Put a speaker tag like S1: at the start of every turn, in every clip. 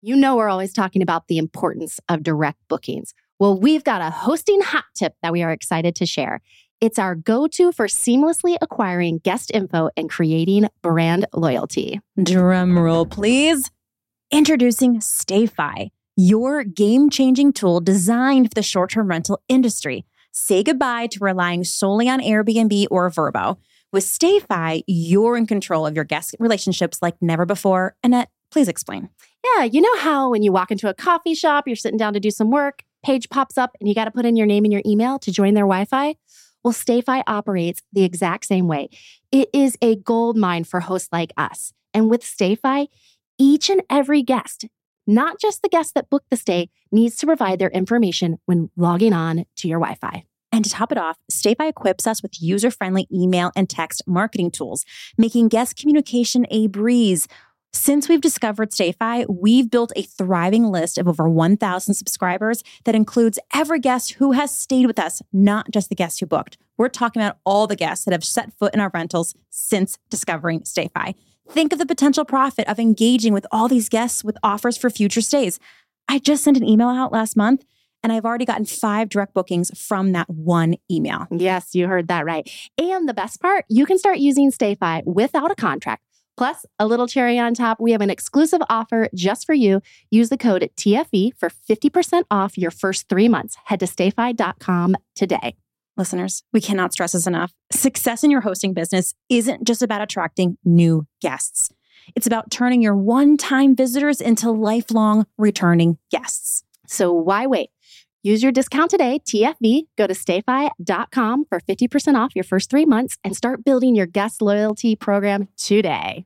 S1: You know we're always talking about the importance of direct bookings. Well, we've got a hosting hot tip that we are excited to share. It's our go-to for seamlessly acquiring guest info and creating brand loyalty.
S2: Drum roll, please. Introducing StayFi, your game-changing tool designed for the short-term rental industry. Say goodbye to relying solely on Airbnb or Vrbo. With StayFi, you're in control of your guest relationships like never before. Annette, please explain.
S1: Yeah, you know how when you walk into a coffee shop, you're sitting down to do some work, page pops up and you got to put in your name and your email to join their Wi-Fi? Well, StayFi operates the exact same way. It is a gold mine for hosts like us. And with StayFi, each and every guest, not just the guest that booked the stay, needs to provide their information when logging on to your Wi-Fi.
S2: And to top it off, StayFi equips us with user-friendly email and text marketing tools, making guest communication a breeze. Since we've discovered StayFi, we've built a thriving list of over 1,000 subscribers that includes every guest who has stayed with us, not just the guests who booked. We're talking about all the guests that have set foot in our rentals since discovering StayFi. Think of the potential profit of engaging with all these guests with offers for future stays. I just sent an email out last month, and I've already gotten 5 direct bookings from that one email.
S1: Yes, you heard that right. And the best part, you can start using StayFi without a contract. Plus, a little cherry on top, we have an exclusive offer just for you. Use the code TFE for 50% off your first 3 months. Head to stayfi.com today.
S2: Listeners, we cannot stress this enough. Success in your hosting business isn't just about attracting new guests. It's about turning your one-time visitors into lifelong returning guests.
S1: So why wait? Use your discount today, TFV. Go to stayfi.com for 50% off your first 3 months and start building your guest loyalty program today.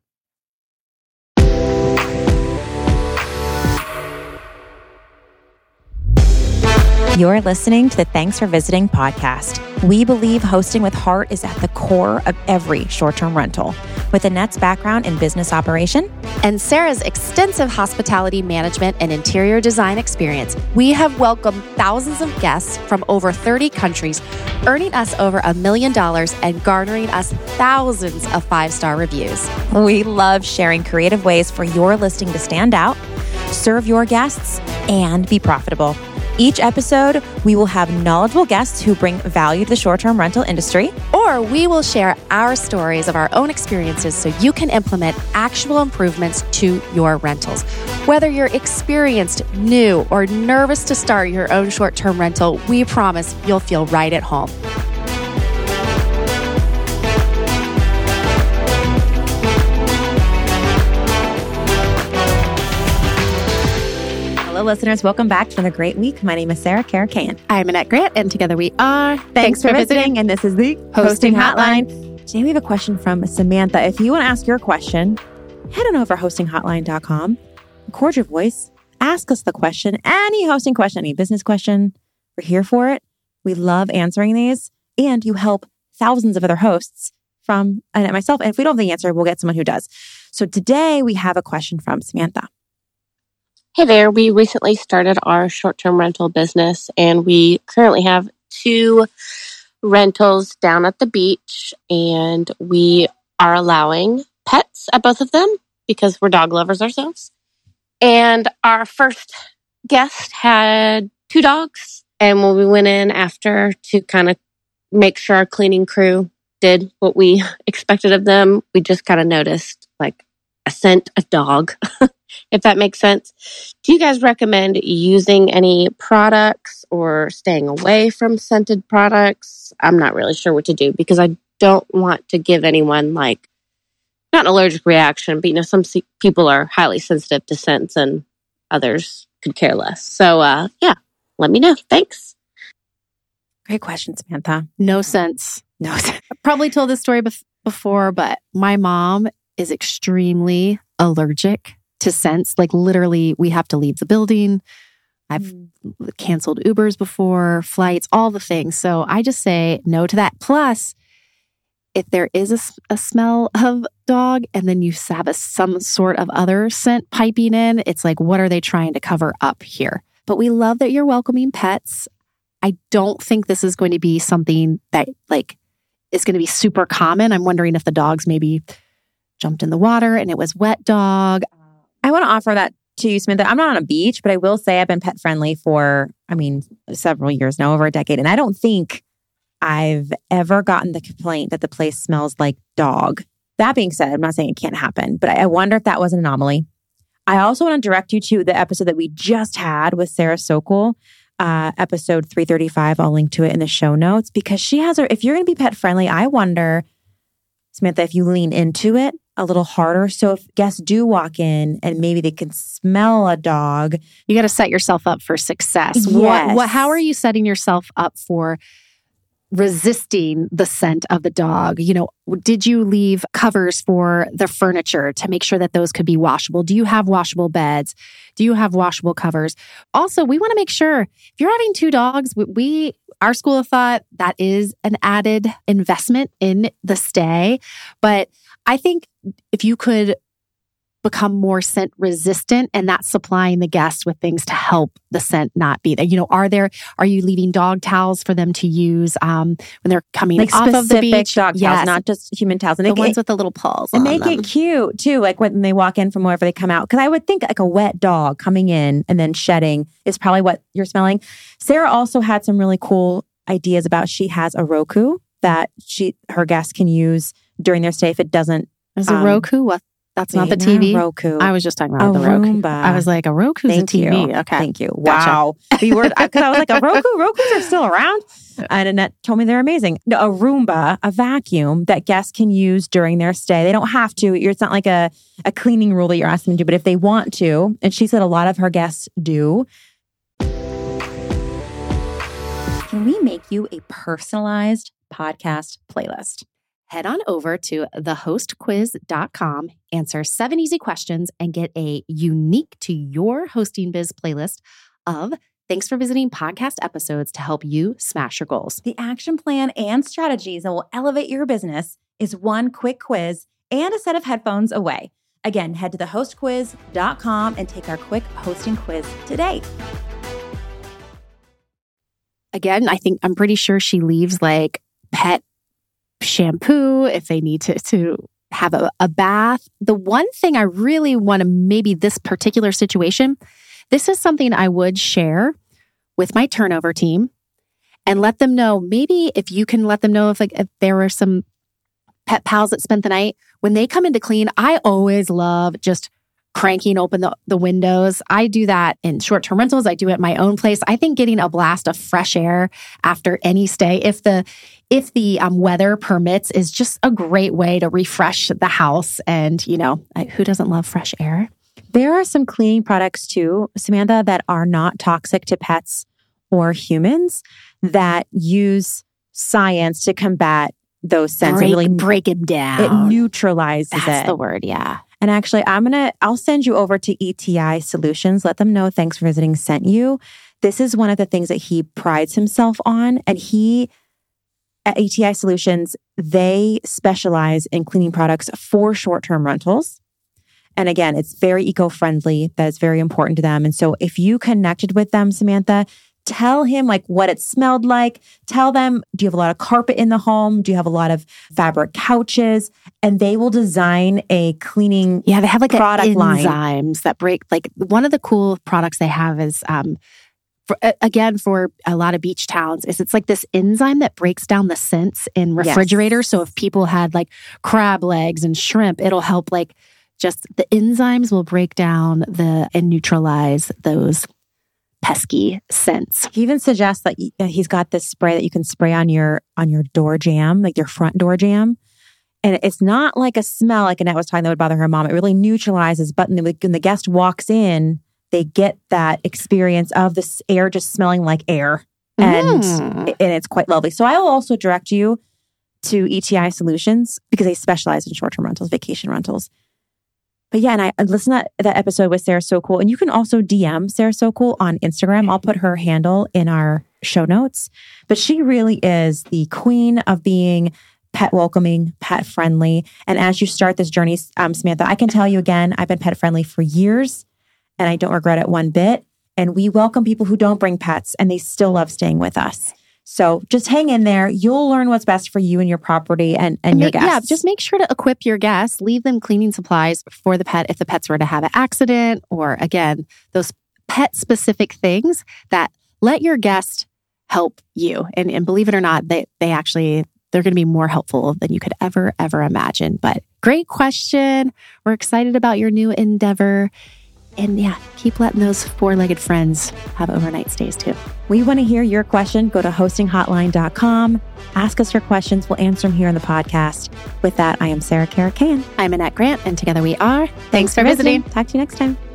S2: You're listening to the Thanks for Visiting podcast. We believe hosting with heart is at the core of every short-term rental. With Annette's background in business operation
S1: and Sarah's extensive hospitality management and interior design experience, we have welcomed thousands of guests from over 30 countries, earning us over $1 million and garnering us thousands of 5-star reviews.
S2: We love sharing creative ways for your listing to stand out, serve your guests, and be profitable. Each episode, we will have knowledgeable guests who bring value to the short-term rental industry.
S1: Or we will share our stories of our own experiences so you can implement actual improvements to your rentals. Whether you're experienced, new, or nervous to start your own short-term rental, we promise you'll feel right at home.
S2: Hello, listeners. Welcome back to another great week. My name is Sarah Karakayan.
S1: I'm Annette Grant, and together we are
S2: Thanks for visiting. And this is the Hosting Hotline. Today we have a question from Samantha. If you want to ask your question, head on over to hostinghotline.com, record your voice, ask us the question, any hosting question, any business question. We're here for it. We love answering these, and you help thousands of other hosts from Annette and myself. And if we don't have the answer, we'll get someone who does. So today we have a question from Samantha.
S3: Hey there, we recently started our short-term rental business and we currently have 2 rentals down at the beach, and we are allowing pets at both of them because we're dog lovers ourselves. And our first guest had 2 dogs, and when we went in after to kind of make sure our cleaning crew did what we expected of them, we just kind of noticed like a scent of dog. If that makes sense. Do you guys recommend using any products or staying away from scented products? I'm not really sure what to do because I don't want to give anyone like, not an allergic reaction, but some people are highly sensitive to scents and others could care less. So yeah, let me know. Thanks.
S2: Great question, Samantha.
S1: No sense. I probably told this story before, but my mom is extremely allergic to scents. Like literally, we have to leave the building. I've canceled Ubers before, flights, all the things. So I just say no to that. Plus, if there is a smell of dog and then you have some sort of other scent piping in, it's like, what are they trying to cover up here? But we love that you're welcoming pets. I don't think this is going to be something that like is going to be super common. I'm wondering if the dogs maybe jumped in the water and it was wet dog.
S2: I want to offer that to you, Samantha, I'm not on a beach, but I will say I've been pet friendly for, several years now, over a decade. And I don't think I've ever gotten the complaint that the place smells like dog. That being said, I'm not saying it can't happen, but I wonder if that was an anomaly. I also want to direct you to the episode that we just had with Sarah Sokol, episode 335. I'll link to it in the show notes because she has if you're going to be pet friendly, I wonder, Samantha, if you lean into it a little harder. So if guests do walk in and maybe they can smell a dog.
S1: You got to set yourself up for success.
S2: Yes.
S1: How are you setting yourself up for resisting the scent of the dog? Did you leave covers for the furniture to make sure that those could be washable? Do you have washable beds? Do you have washable covers? Also, we want to make sure if you're having 2 dogs, our school of thought, that is an added investment in the stay. But I think if you could become more scent resistant, and that's supplying the guests with things to help the scent not be there. Are you leaving dog towels for them to use when they're coming off of the beach?
S2: Dog towels, not just human towels.
S1: And the ones with the little paws
S2: and
S1: on
S2: make
S1: them.
S2: it cute too, like when they walk in from wherever they come out. Because I would think like a wet dog coming in and then shedding is probably what you're smelling. Sarah also had some really cool ideas about. She has a Roku that her guests can use during their stay if it doesn't.
S1: Is a Roku? What? That's not the TV?
S2: Roku.
S1: I was just talking about the Roku.
S2: Roomba.
S1: I was like, a Roku's a TV.
S2: You.
S1: Okay.
S2: Thank you.
S1: Gotcha.
S2: Wow. Because I was like, a Roku? Rokus are still around? And Annette told me they're amazing. No, a Roomba, a vacuum that guests can use during their stay. They don't have to. It's not like a cleaning rule that you're asking them to do, but if they want to, and she said a lot of her guests do. Can we make you a personalized podcast playlist?
S1: Head on over to thehostquiz.com, answer 7 easy questions, and get a unique to your hosting biz playlist of thanks for visiting podcast episodes to help you smash your goals.
S2: The action plan and strategies that will elevate your business is one quick quiz and a set of headphones away. Again, head to thehostquiz.com and take our quick hosting quiz today.
S1: Again, I'm pretty sure she leaves like pet shampoo if they need to have a bath. The one thing I really want to, maybe this particular situation, this is something I would share with my turnover team and let them know, maybe if you can let them know if there were some pet pals that spent the night, when they come in to clean, I always love just cranking open the windows. I do that in short-term rentals. I do it at my own place. I think getting a blast of fresh air after any stay, if the weather permits, is just a great way to refresh the house. And, who doesn't love fresh air?
S2: There are some cleaning products too, Samantha, that are not toxic to pets or humans that use science to combat those scents.
S1: Break them down.
S2: It neutralizes it.
S1: That's the word, yeah.
S2: And actually, I'll send you over to ETI Solutions. Let them know Thanks for Visiting sent you. This is one of the things that he prides himself on. And at ETI Solutions, they specialize in cleaning products for short-term rentals. And again, it's very eco-friendly. That is very important to them. And so if you connected with them, Samantha, tell him what it smelled like. Tell them, do you have a lot of carpet in the home? Do you have a lot of fabric couches? And they will design a cleaning
S1: they have
S2: product
S1: enzymes
S2: line
S1: that break. One of the cool products they have is, for a lot of beach towns, it's like this enzyme that breaks down the scents in refrigerators. Yes. So if people had crab legs and shrimp, it'll help just the enzymes will break down and neutralize those pesky scents.
S2: He even suggests that he's got this spray that you can spray on your door jamb, your front door jamb. And it's not like a smell like Annette was talking that would bother her mom. It really neutralizes. But when the guest walks in, they get that experience of this air just smelling like air. And it's quite lovely. So I will also direct you to ETI Solutions because they specialize in short-term rentals, vacation rentals. But yeah, and I listened to that episode with Sarah Sokol. And you can also DM Sarah Sokol on Instagram. I'll put her handle in our show notes. But she really is the queen of being pet welcoming, pet friendly. And as you start this journey, Samantha, I can tell you again, I've been pet friendly for years and I don't regret it one bit. And we welcome people who don't bring pets and they still love staying with us. So just hang in there. You'll learn what's best for you and your property and your guests.
S1: Yeah, just make sure to equip your guests. Leave them cleaning supplies for the pet if the pets were to have an accident, or again, those pet-specific things that let your guest help you. And believe it or not, they're going to be more helpful than you could ever imagine. But great question. We're excited about your new endeavor. And yeah, keep letting those four-legged friends have overnight stays too.
S2: We want to hear your question. Go to hostinghotline.com. Ask us your questions. We'll answer them here on the podcast. With that, I am Sarah Caracan.
S1: I'm Annette Grant, and together we are Thanks for visiting.
S2: Talk to you next time.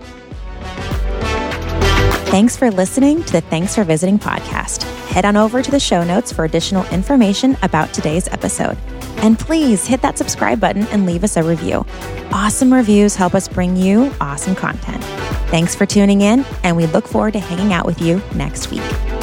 S2: Thanks for listening to the Thanks for Visiting podcast. Head on over to the show notes for additional information about today's episode. And please hit that subscribe button and leave us a review. Awesome reviews help us bring you awesome content. Thanks for tuning in, and we look forward to hanging out with you next week.